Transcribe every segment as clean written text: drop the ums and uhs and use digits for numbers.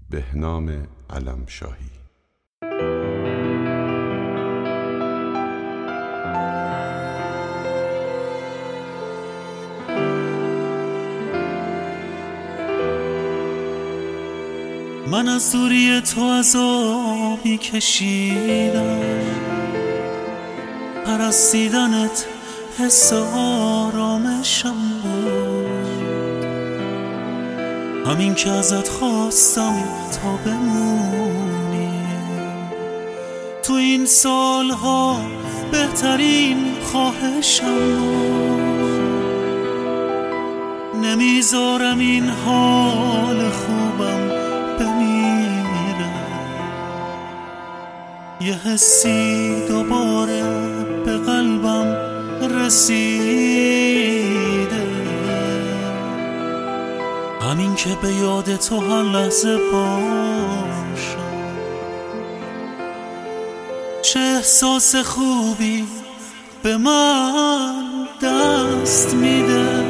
بهنام علمشاهی. من از دوری تو عذابی کشیدم، پرستیدنت حس آرامشم بود. همین که ازت خواستم تا بمونی تو این سالها بهترین خواهشم بود. نمیذارم این حال خوبم بمیره، یه حسی دوباره به قلبم رسیده، همین که به یاد تو هر لحظه باشم. چه احساس خوبی به من دست میده،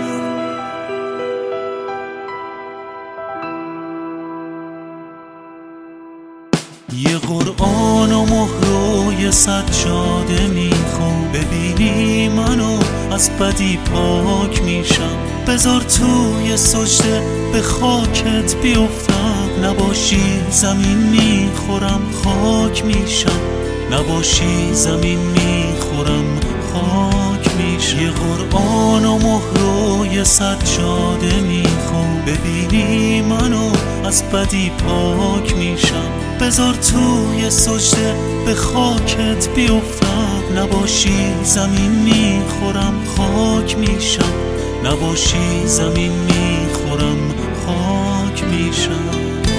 یه قرآن و مهر و یه سجاده میخوام، ببینی منو از بدی پاک میشم. بذار توی سجده به خاکت بیفتم، نباشی زمین میخورم خاک میشم، نباشی زمین میخورم خاک میشم. یه قرآن و مهر و یه سجاده میخوام، ببینی منو از بدی پاک میشم. بذار توی سجده به خاکت بیفتم، نباشی زمین میخورم خاک میشم، نباشی زمین میخورم خاک میشم.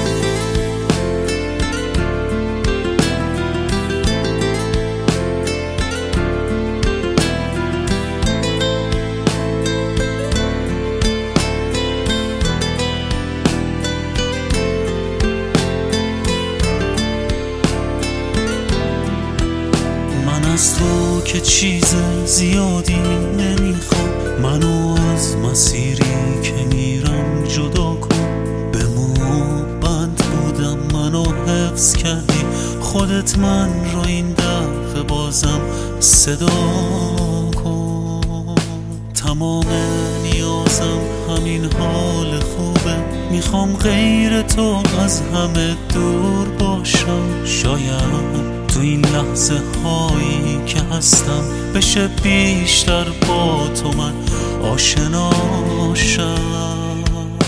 از تو که چیز زیادی نمیخوام، منو از مسیری که میرم جدا کن. به مو بند بودم منو حفظ کردی خودت، من رو این دفعه بازم صدا کن. تمام نیازم همین حال خوبه، میخوام غیر تو از همه دور باشم. شاید تو این لحظه هایی که هستم بشه بیشتر با تو من آشنا شم.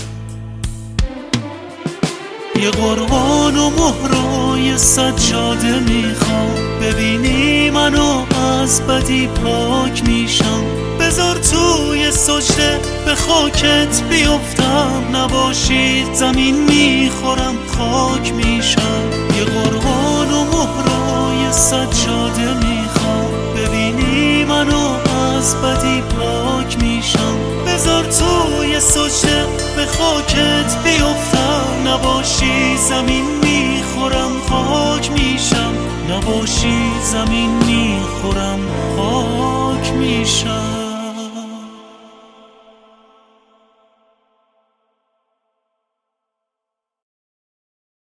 یه قرآن و مهر و یه سجاده میخوام، ببینی منو از بدی پاک میشم. بذار توی سجده به خاکت بیفتم، نباشی زمین میخورم خاک میشم. یه قرآن و مهر و یه سجاده میخوام، ببینی منو از بدی پاک میشم. بذار توی سجده به خاکت بیفتم، نباشی زمین میخورم خاک میشم، نباشی زمین میخورم خاک میشم.